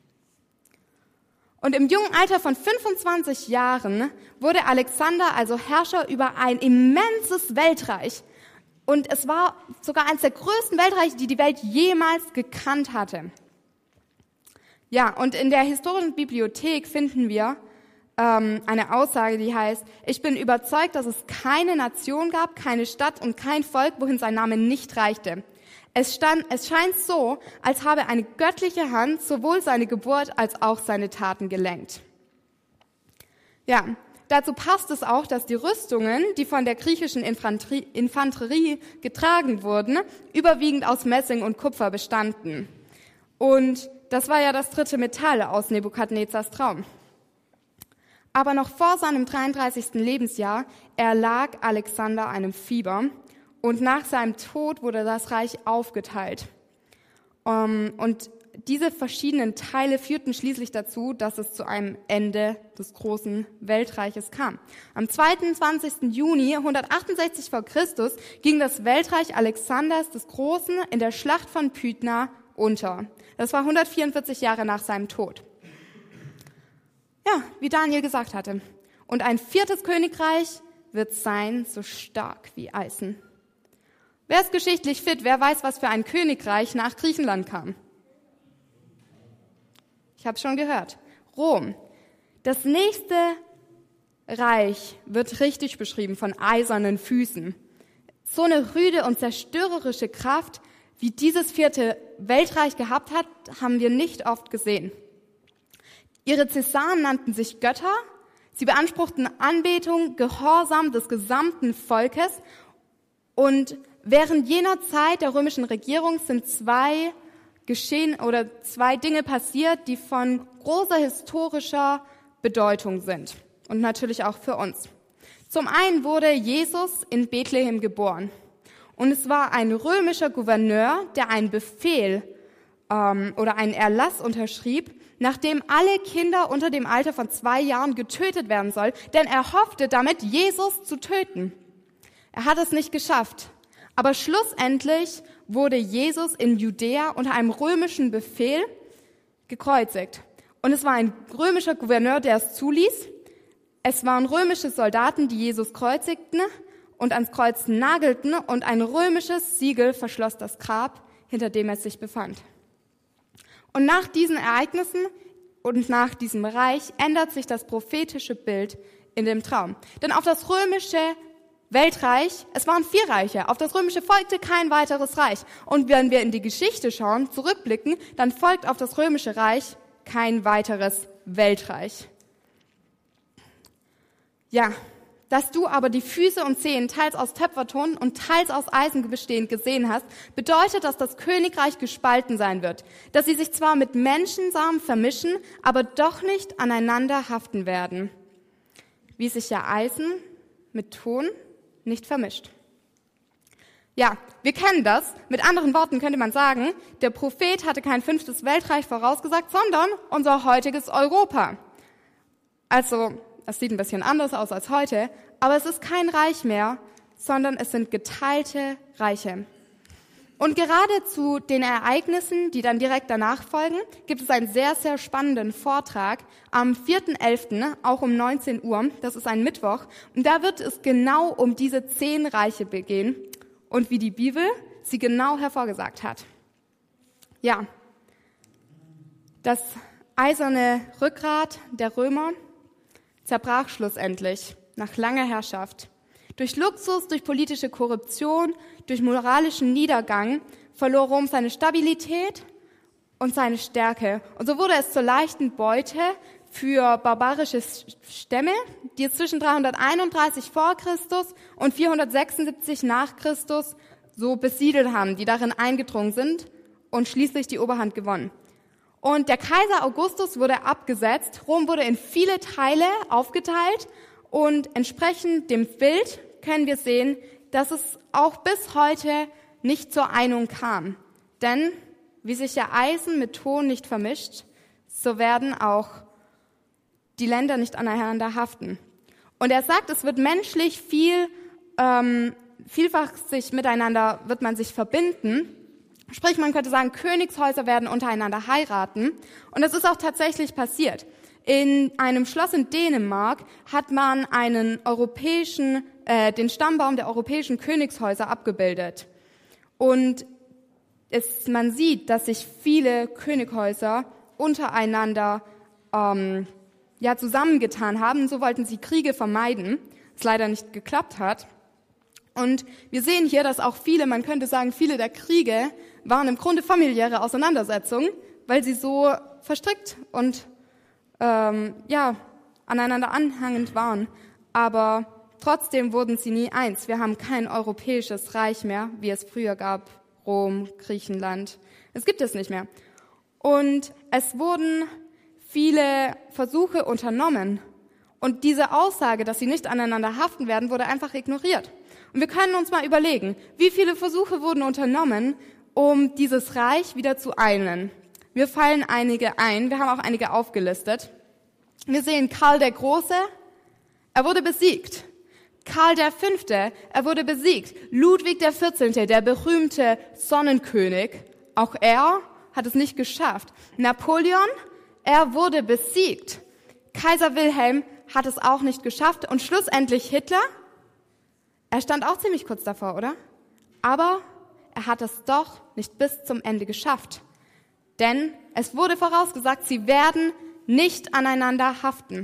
Und im jungen Alter von fünfundzwanzig Jahren wurde Alexander also Herrscher über ein immenses Weltreich. Und es war sogar eines der größten Weltreiche, die die Welt jemals gekannt hatte. Ja, und in der historischen Bibliothek finden wir ähm, eine Aussage, die heißt, ich bin überzeugt, dass es keine Nation gab, keine Stadt und kein Volk, wohin sein Name nicht reichte. Es, stand, es scheint so, als habe eine göttliche Hand sowohl seine Geburt als auch seine Taten gelenkt. Ja, dazu passt es auch, dass die Rüstungen, die von der griechischen Infanterie, Infanterie getragen wurden, überwiegend aus Messing und Kupfer bestanden. Und das war ja das dritte Metall aus Nebukadnezars Traum. Aber noch vor seinem dreiunddreißigsten Lebensjahr erlag Alexander einem Fieber. Und nach seinem Tod wurde das Reich aufgeteilt. Und diese verschiedenen Teile führten schließlich dazu, dass es zu einem Ende des großen Weltreiches kam. Am zweiundzwanzigsten Juni hundertachtundsechzig vor Christus ging das Weltreich Alexanders des Großen in der Schlacht von Pydna unter. Das war hundertvierundvierzig Jahre nach seinem Tod. Ja, wie Daniel gesagt hatte. Und ein viertes Königreich wird sein, so stark wie Eisen. Wer ist geschichtlich fit? Wer weiß, was für ein Königreich nach Griechenland kam? Ich habe es schon gehört. Rom. Das nächste Reich wird richtig beschrieben von eisernen Füßen. So eine rüde und zerstörerische Kraft, wie dieses vierte Weltreich gehabt hat, haben wir nicht oft gesehen. Ihre Cäsaren nannten sich Götter. Sie beanspruchten Anbetung, Gehorsam des gesamten Volkes. Und während jener Zeit der römischen Regierung sind zwei Geschehen oder zwei Dinge passiert, die von großer historischer Bedeutung sind. Und natürlich auch für uns. Zum einen wurde Jesus in Bethlehem geboren. Und es war ein römischer Gouverneur, der einen Befehl ähm, oder einen Erlass unterschrieb, nachdem alle Kinder unter dem Alter von zwei Jahren getötet werden sollen, denn er hoffte damit, Jesus zu töten. Er hat es nicht geschafft. Aber schlussendlich wurde Jesus in Judäa unter einem römischen Befehl gekreuzigt. Und es war ein römischer Gouverneur, der es zuließ. Es waren römische Soldaten, die Jesus kreuzigten und ans Kreuz nagelten, und ein römisches Siegel verschloss das Grab, hinter dem er sich befand. Und nach diesen Ereignissen und nach diesem Reich ändert sich das prophetische Bild in dem Traum. Denn auf das römische Weltreich, es waren vier Reiche, auf das römische folgte kein weiteres Reich. Und wenn wir in die Geschichte schauen, zurückblicken, dann folgt auf das römische Reich kein weiteres Weltreich. Ja, dass du aber die Füße und Zehen teils aus Töpferton und teils aus Eisen bestehend gesehen hast, bedeutet, dass das Königreich gespalten sein wird, dass sie sich zwar mit Menschensamen vermischen, aber doch nicht aneinander haften werden, wie sich ja Eisen mit Ton nicht vermischt. Ja, wir kennen das. Mit anderen Worten könnte man sagen, der Prophet hatte kein fünftes Weltreich vorausgesagt, sondern unser heutiges Europa. Also, es sieht ein bisschen anders aus als heute, aber es ist kein Reich mehr, sondern es sind geteilte Reiche. Und gerade zu den Ereignissen, die dann direkt danach folgen, gibt es einen sehr, sehr spannenden Vortrag am vierten elften, auch um neunzehn Uhr, das ist ein Mittwoch, und da wird es genau um diese zehn Reiche gehen und wie die Bibel sie genau hervorgesagt hat. Ja, das eiserne Rückgrat der Römer zerbrach schlussendlich nach langer Herrschaft. Durch Luxus, durch politische Korruption, durch moralischen Niedergang verlor Rom seine Stabilität und seine Stärke. Und so wurde es zur leichten Beute für barbarische Stämme, die es zwischen dreihunderteinunddreißig vor Christus und vierhundertsechsundsiebzig nach Christus so besiedelt haben, die darin eingedrungen sind und schließlich die Oberhand gewonnen. Und der Kaiser Augustus wurde abgesetzt, Rom wurde in viele Teile aufgeteilt und entsprechend dem Bild können wir sehen, dass es auch bis heute nicht zur Einung kam. Denn wie sich ja Eisen mit Ton nicht vermischt, so werden auch die Länder nicht aneinander haften. Und er sagt, es wird menschlich viel, ähm, vielfach sich miteinander, wird man sich verbinden. Sprich, man könnte sagen, Königshäuser werden untereinander heiraten. Und das ist auch tatsächlich passiert. In einem Schloss in Dänemark hat man einen europäischen, äh, den Stammbaum der europäischen Königshäuser abgebildet. Und es, man sieht, dass sich viele Königshäuser untereinander ähm, ja, zusammengetan haben. So wollten sie Kriege vermeiden, was leider nicht geklappt hat. Und wir sehen hier, dass auch viele, man könnte sagen, viele der Kriege waren im Grunde familiäre Auseinandersetzungen, weil sie so verstrickt und ähm, ja aneinander anhängend waren. Aber trotzdem wurden sie nie eins. Wir haben kein europäisches Reich mehr, wie es früher gab, Rom, Griechenland. Es gibt es nicht mehr. Und es wurden viele Versuche unternommen. Und diese Aussage, dass sie nicht aneinander haften werden, wurde einfach ignoriert. Und wir können uns mal überlegen, wie viele Versuche wurden unternommen, um dieses Reich wieder zu einen. Wir fallen einige ein, wir haben auch einige aufgelistet. Wir sehen Karl der Große, er wurde besiegt. Karl der Fünfte, er wurde besiegt. Ludwig der Vierzehnte, der berühmte Sonnenkönig, auch er hat es nicht geschafft. Napoleon, er wurde besiegt. Kaiser Wilhelm hat es auch nicht geschafft und schlussendlich Hitler, er stand auch ziemlich kurz davor, oder? Aber er hat es doch nicht bis zum Ende geschafft. Denn es wurde vorausgesagt, sie werden nicht aneinander haften.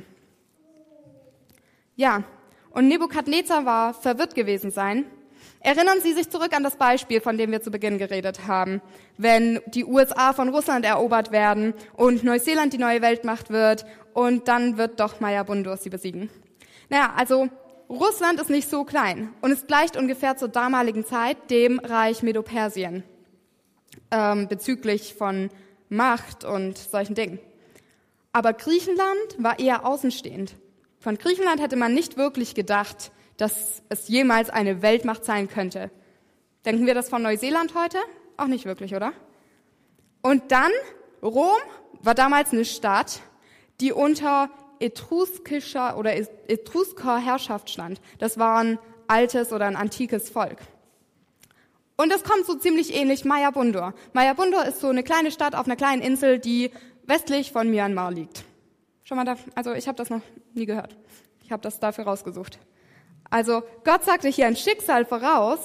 Ja, und Nebukadnezar war verwirrt gewesen sein. Erinnern Sie sich zurück an das Beispiel, von dem wir zu Beginn geredet haben. Wenn die U S A von Russland erobert werden und Neuseeland die neue Weltmacht wird und dann wird doch Mayabundur sie besiegen. Naja, also Russland ist nicht so klein und es gleicht ungefähr zur damaligen Zeit dem Reich Medo-Persien ähm, bezüglich von Macht und solchen Dingen. Aber Griechenland war eher außenstehend. Von Griechenland hätte man nicht wirklich gedacht, dass es jemals eine Weltmacht sein könnte. Denken wir das von Neuseeland heute? Auch nicht wirklich, oder? Und dann, Rom war damals eine Stadt, die unter etruskischer oder etrusker Herrschaft stand. Das war ein altes oder ein antikes Volk. Und das kommt so ziemlich ähnlich Mayabundur. Mayabundur ist so eine kleine Stadt auf einer kleinen Insel, die westlich von Myanmar liegt. Schon mal da, also ich habe das noch nie gehört. Ich habe das dafür rausgesucht. Also Gott sagte hier ein Schicksal voraus,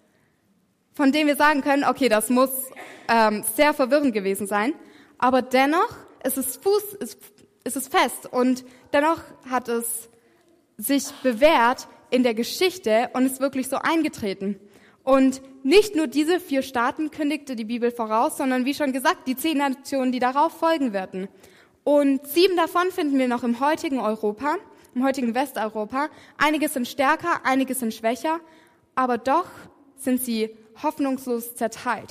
von dem wir sagen können, okay, das muss ähm, sehr verwirrend gewesen sein, aber dennoch ist es, Fuß, ist, ist es fest und dennoch hat es sich bewährt in der Geschichte und ist wirklich so eingetreten. Und nicht nur diese vier Staaten kündigte die Bibel voraus, sondern wie schon gesagt, die zehn Nationen, die darauf folgen werden. Und sieben davon finden wir noch im heutigen Europa, im heutigen Westeuropa. Einige sind stärker, einige sind schwächer, aber doch sind sie hoffnungslos zerteilt.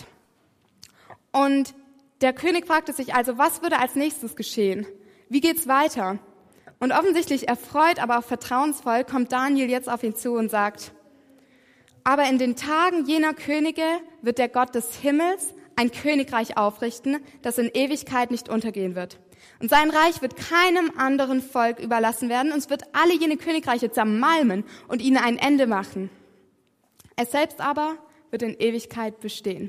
Und der König fragte sich also, was würde als nächstes geschehen? Wie geht's weiter? Und offensichtlich erfreut, aber auch vertrauensvoll kommt Daniel jetzt auf ihn zu und sagt, aber in den Tagen jener Könige wird der Gott des Himmels ein Königreich aufrichten, das in Ewigkeit nicht untergehen wird. Und sein Reich wird keinem anderen Volk überlassen werden und es wird alle jene Königreiche zermalmen und ihnen ein Ende machen. Er selbst aber wird in Ewigkeit bestehen.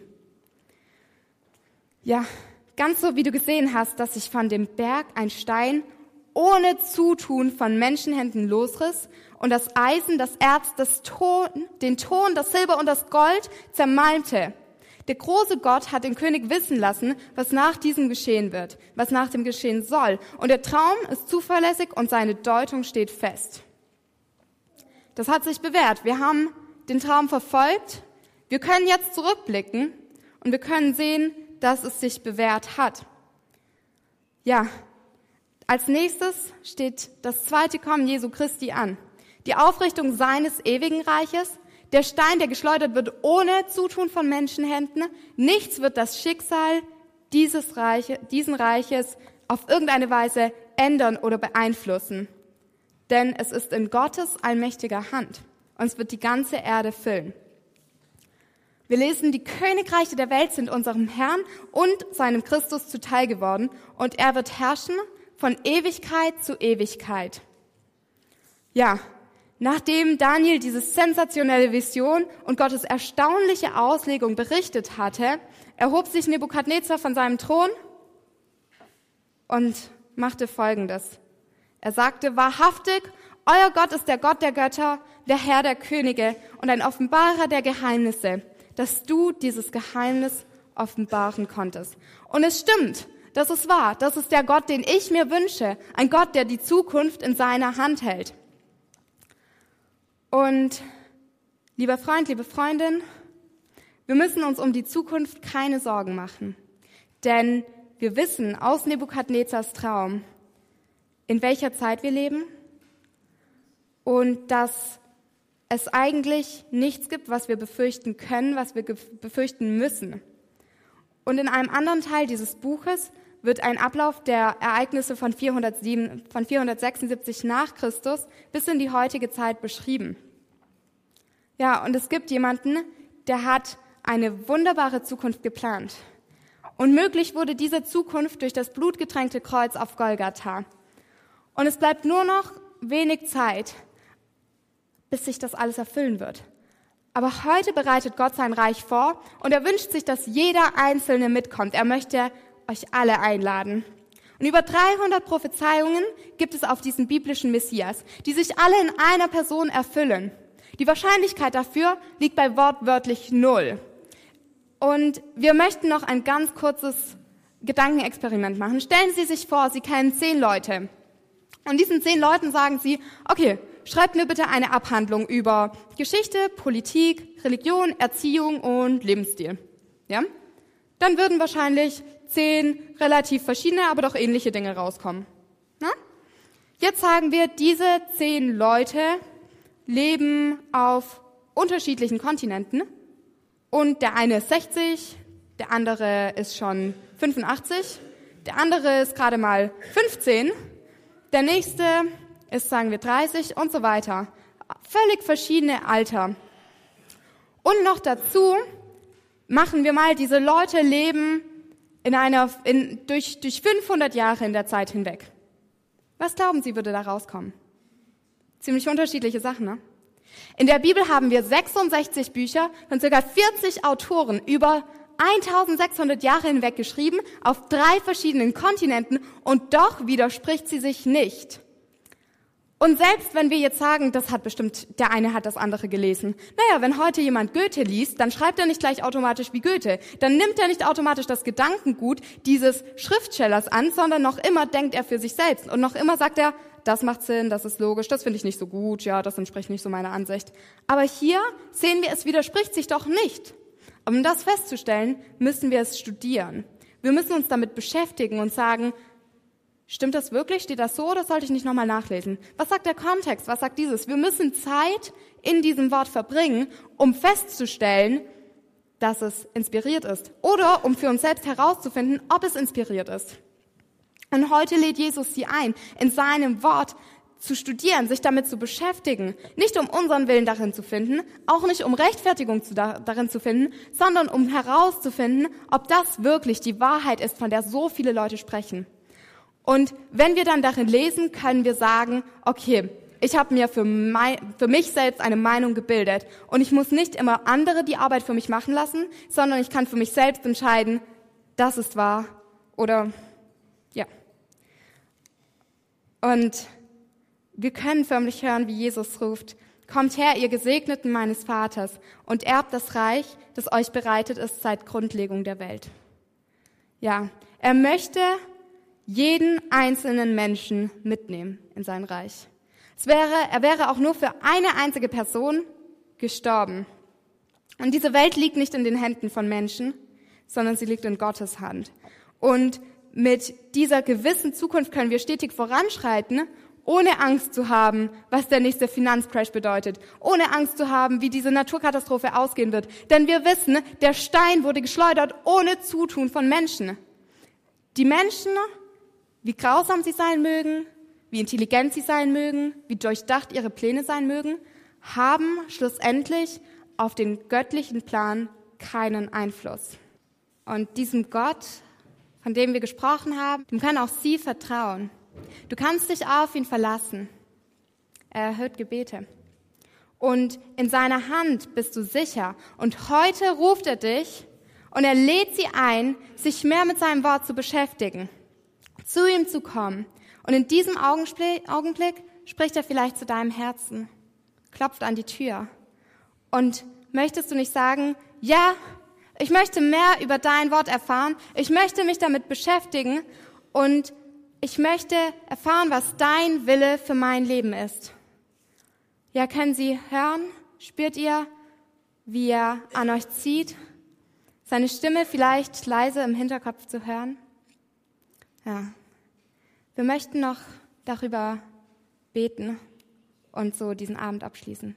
Ja, ganz so wie du gesehen hast, dass sich von dem Berg ein Stein ohne Zutun von Menschenhänden losriss und das Eisen, das Erz, das Ton, den Ton, das Silber und das Gold zermalmte. Der große Gott hat den König wissen lassen, was nach diesem geschehen wird, was nach dem geschehen soll. Und der Traum ist zuverlässig und seine Deutung steht fest. Das hat sich bewährt. Wir haben den Traum verfolgt. Wir können jetzt zurückblicken und wir können sehen, dass es sich bewährt hat. Ja, als nächstes steht das zweite Kommen Jesu Christi an. Die Aufrichtung seines ewigen Reiches, der Stein, der geschleudert wird ohne Zutun von Menschenhänden. Nichts wird das Schicksal dieses Reiche, diesen Reiches auf irgendeine Weise ändern oder beeinflussen. Denn es ist in Gottes allmächtiger Hand und es wird die ganze Erde füllen. Wir lesen, die Königreiche der Welt sind unserem Herrn und seinem Christus zuteil geworden und er wird herrschen von Ewigkeit zu Ewigkeit. Ja, nachdem Daniel diese sensationelle Vision und Gottes erstaunliche Auslegung berichtet hatte, erhob sich Nebukadnezar von seinem Thron und machte Folgendes. Er sagte, wahrhaftig, euer Gott ist der Gott der Götter, der Herr der Könige und ein Offenbarer der Geheimnisse, dass du dieses Geheimnis offenbaren konntest. Und es stimmt, das ist wahr, das ist der Gott, den ich mir wünsche, ein Gott, der die Zukunft in seiner Hand hält. Und lieber Freund, liebe Freundin, wir müssen uns um die Zukunft keine Sorgen machen, denn wir wissen aus Nebukadnezars Traum, in welcher Zeit wir leben und dass es eigentlich nichts gibt, was wir befürchten können, was wir befürchten müssen. Und in einem anderen Teil dieses Buches wird ein Ablauf der Ereignisse von, vierhundertsieben, von vierhundertsechsundsiebzig nach Christus bis in die heutige Zeit beschrieben. Ja, und es gibt jemanden, der hat eine wunderbare Zukunft geplant. Und möglich wurde diese Zukunft durch das blutgetränkte Kreuz auf Golgatha. Und es bleibt nur noch wenig Zeit, bis sich das alles erfüllen wird. Aber heute bereitet Gott sein Reich vor und er wünscht sich, dass jeder Einzelne mitkommt. Er möchte euch alle einladen. Und über dreihundert Prophezeiungen gibt es auf diesen biblischen Messias, die sich alle in einer Person erfüllen. Die Wahrscheinlichkeit dafür liegt bei wortwörtlich null. Und wir möchten noch ein ganz kurzes Gedankenexperiment machen. Stellen Sie sich vor, Sie kennen zehn Leute. Und diesen zehn Leuten sagen Sie, okay, schreibt mir bitte eine Abhandlung über Geschichte, Politik, Religion, Erziehung und Lebensstil. Ja? Dann würden wahrscheinlich zehn relativ verschiedene, aber doch ähnliche Dinge rauskommen. Na? Jetzt sagen wir, diese zehn Leute leben auf unterschiedlichen Kontinenten und der eine ist sechzig, der andere ist schon fünfundachtzig, der andere ist gerade mal fünfzehn, der nächste ist, sagen wir, dreißig und so weiter. Völlig verschiedene Alter. Und noch dazu machen wir mal, diese Leute leben in einer, in, durch, durch fünfhundert Jahre in der Zeit hinweg. Was glauben Sie, würde da rauskommen? Ziemlich unterschiedliche Sachen, ne? In der Bibel haben wir sechsundsechzig Bücher von ca. vierzig Autoren über eintausendsechshundert Jahre hinweg geschrieben, auf drei verschiedenen Kontinenten und doch widerspricht sie sich nicht. Und selbst wenn wir jetzt sagen, das hat bestimmt, der eine hat das andere gelesen. Naja, wenn heute jemand Goethe liest, dann schreibt er nicht gleich automatisch wie Goethe. Dann nimmt er nicht automatisch das Gedankengut dieses Schriftstellers an, sondern noch immer denkt er für sich selbst. Und noch immer sagt er, das macht Sinn, das ist logisch, das finde ich nicht so gut, ja, das entspricht nicht so meiner Ansicht. Aber hier sehen wir, es widerspricht sich doch nicht. Um das festzustellen, müssen wir es studieren. Wir müssen uns damit beschäftigen und sagen, stimmt das wirklich? Steht das so oder sollte ich nicht nochmal nachlesen? Was sagt der Kontext? Was sagt dieses? Wir müssen Zeit in diesem Wort verbringen, um festzustellen, dass es inspiriert ist. Oder um für uns selbst herauszufinden, ob es inspiriert ist. Und heute lädt Jesus sie ein, in seinem Wort zu studieren, sich damit zu beschäftigen. Nicht um unseren Willen darin zu finden, auch nicht um Rechtfertigung zu, da, darin zu finden, sondern um herauszufinden, ob das wirklich die Wahrheit ist, von der so viele Leute sprechen. Und wenn wir dann darin lesen, können wir sagen, okay, ich habe mir für, mein, für mich selbst eine Meinung gebildet und ich muss nicht immer andere die Arbeit für mich machen lassen, sondern ich kann für mich selbst entscheiden, das ist wahr oder ja. Und wir können förmlich hören, wie Jesus ruft, kommt her, ihr Gesegneten meines Vaters, und erbt das Reich, das euch bereitet ist seit Grundlegung der Welt. Ja, er möchte jeden einzelnen Menschen mitnehmen in sein Reich. Es wäre, er wäre auch nur für eine einzige Person gestorben. Und diese Welt liegt nicht in den Händen von Menschen, sondern sie liegt in Gottes Hand. Und mit dieser gewissen Zukunft können wir stetig voranschreiten, ohne Angst zu haben, was der nächste Finanzcrash bedeutet, ohne Angst zu haben, wie diese Naturkatastrophe ausgehen wird. Denn wir wissen, der Stein wurde geschleudert ohne Zutun von Menschen. Die Menschen, wie grausam sie sein mögen, wie intelligent sie sein mögen, wie durchdacht ihre Pläne sein mögen, haben schlussendlich auf den göttlichen Plan keinen Einfluss. Und diesem Gott, von dem wir gesprochen haben, dem können auch Sie vertrauen. Du kannst dich auf ihn verlassen. Er erhört Gebete. Und in seiner Hand bist du sicher. Und heute ruft er dich und er lädt sie ein, sich mehr mit seinem Wort zu beschäftigen, zu ihm zu kommen. Und in diesem Augenblick spricht er vielleicht zu deinem Herzen, klopft an die Tür. Und möchtest du nicht sagen, ja, ich möchte mehr über dein Wort erfahren, ich möchte mich damit beschäftigen und ich möchte erfahren, was dein Wille für mein Leben ist. Ja, können Sie hören? Spürt ihr, wie er an euch zieht? Seine Stimme vielleicht leise im Hinterkopf zu hören? Ja. Wir möchten noch darüber beten und so diesen Abend abschließen.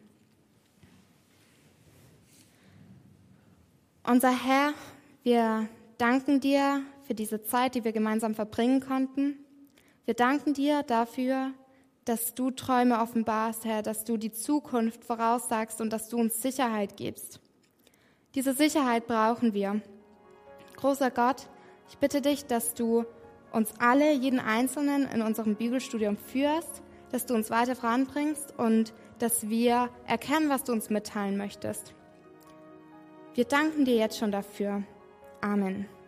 Unser Herr, wir danken dir für diese Zeit, die wir gemeinsam verbringen konnten. Wir danken dir dafür, dass du Träume offenbarst, Herr, dass du die Zukunft voraussagst und dass du uns Sicherheit gibst. Diese Sicherheit brauchen wir. Großer Gott, ich bitte dich, dass du uns alle, jeden Einzelnen in unserem Bibelstudium führst, dass du uns weiter voranbringst und dass wir erkennen, was du uns mitteilen möchtest. Wir danken dir jetzt schon dafür. Amen.